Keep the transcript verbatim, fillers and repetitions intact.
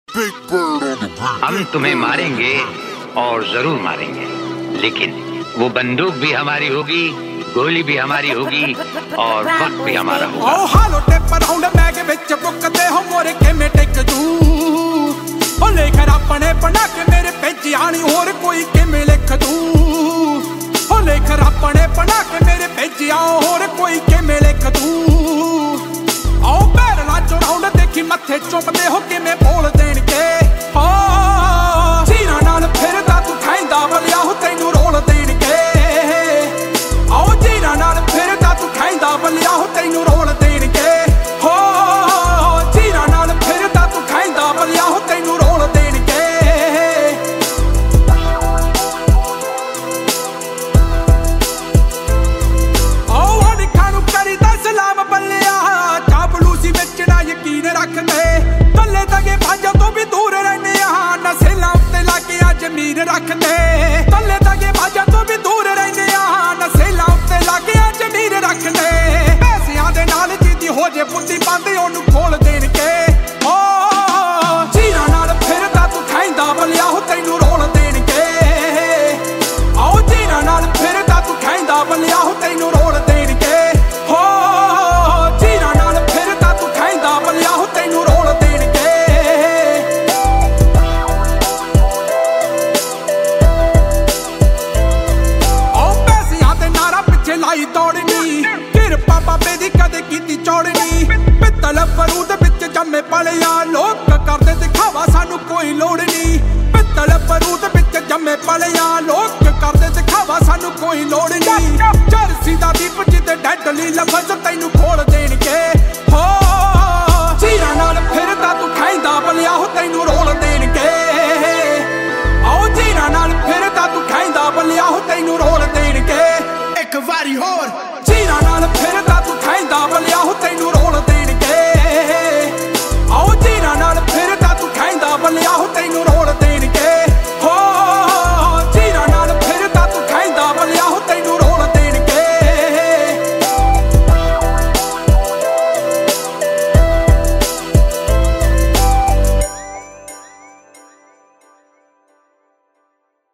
हम तुम्हें मारेंगे और जरूर मारेंगे, लेकिन वो बंदूक भी हमारी होगी, गोली भी हमारी होगी और वक्त भी हमारा होगा। ओ हालो टेपर राउंड मैग विच बुकते हो मोरे किवें टिक जू, ओ लेकर अपने बना के मेरे भेजी आनी होर कोई किवें लिख दू, ओ लेकर अपने बना के मेरे भेजी आओ होर कोई किवें लिख दू। आओ पैर ला चढ़ाउंड देखी मत्थे चुमदे हो किवें बोल देणगे, ओ चीरां नाल फिरदा तू खैंदा बलिया हो तैनूं रोल देणगे, आओ चीरां नाल फिरदा तू खैंदा बलिया हो तैनूं रोल देणगे, हो चीरां नाल फिरदा तू खैंदा बलिया हो तैनूं रोल देणगे। आओ अणखां नूं करीदा सलाम बल्लिया, चापलूसी विच ना यकीन रखदे, तल्ले तगे भांजां तो भी दूर रहने आ, नसेलां उत्ते लागे आ जमीन रखदे, तल्ले तगे भांजां तो भी दूर रहने आ, नसेलां उत्ते लागे आ जमीन रखदे। पैसिਆਂ ਦੇ ਨਾਲ ਜਿਹਦੀ ਹੋ ਜੇ ਬੁੱਧੀ ਬੰਦ ਉਹਨੂੰ ਖੋਲ ਦੇਣਗੇ, ਓ ਚੀਰਾਂ ਨਾਲ ਫਿਰਦਾ ਤੂੰ ਖੈਂਦਾ ਬਲਿਆ ਹੋ ਤੈਨੂੰ ਰੋਲ ਦੇਣਗੇ, ਆਓ ਚੀਰਾਂ ਨਾਲ ਫਿਰਦਾ ਤੂੰ ਖੈਂਦਾ ਬਲਿਆ ਹੋ ਤੈਨੂੰ ਰੋਲ ਦੇਣਗੇ, ਹੋ ਚੀਰਾਂ ਨਾਲ ਫਿਰਦਾ ਤੂੰ ਖੈਂਦਾ ਬਲਿਆ ਹੋ ਤੈਨੂੰ ਰੋਲ ਦੇਣਗੇ। ਆਓ ਪੈਸਿਆਂ ਦੇ ਨਾਰਾ ਪਿੱਛੇ ਲਾਈ ਦੌੜਨੀ, ਕਿਰਪਾ ਬਾਬੇ ਦੀ ਕਦੇ ਕੀਤੀ ਚੌੜਨੀ, ਪਿੱਤਲ ਬਰੂਦ ਵਿੱਚ ਜੰਮੇ ਪਲਿਆ, ਲੋਕ ਕਰਦੇ ਦਿਖਾਵਾ ਸਾਨੂੰ ਕੋਈ ਲੋੜ ਨਹੀਂ, ਪਿੱਤਲ ਬਰੂਦ ਵਿੱਚ ਜੰਮੇ ਪਲਿਆ, ਲੋਕ ਕਰਦੇ ਦਿਖਾਵਾ ਸਾਨੂੰ ਕੋਈ ਲੋੜ ਨਹੀਂ। ਜਰਸੀ ਦਾ ਦੀਪ ਜਿੱਤੇ ਡੈਡਲੀ ਲਫ਼ਜ਼ ਤੈਨੂੰ ਖੋਲ ਦੇਣਗੇ, ਹੋ ਚੀਰਾਂ ਨਾਲ ਫਿਰਦਾ ਤੂੰ ਖੈਂਦਾ ਬਲਿਆ ਹੋ ਤੈਨੂੰ ਰੋਲ ਦੇਣਗੇ, ਆਓ ਚੀਰਾਂ ਨਾਲ ਫਿਰਦਾ ਤੂੰ ਖੈਂਦਾ ਬਲਿਆ ਹੋ ਤੈਨੂੰ ਰੋਲ ਦੇਣਗੇ। ਇੱਕ ਵਾਰੀ ਹੋਰ ਚੀਰਾਂ ਨਾਲ ਫਿਰਦਾ ਤੂੰ ਖੈਂਦਾ ਬਲਿਆ ਹੋ ਤੈਨੂੰ ਰੋਲ ਦੇਣਗੇ, ਆਓ ਚੀਰਾਂ ਨਾਲ ਫਿਰਦਾ ਤੂੰ ਖੈਂਦਾ ਬਲਿਆ ਹੋ ਤੈਨੂੰ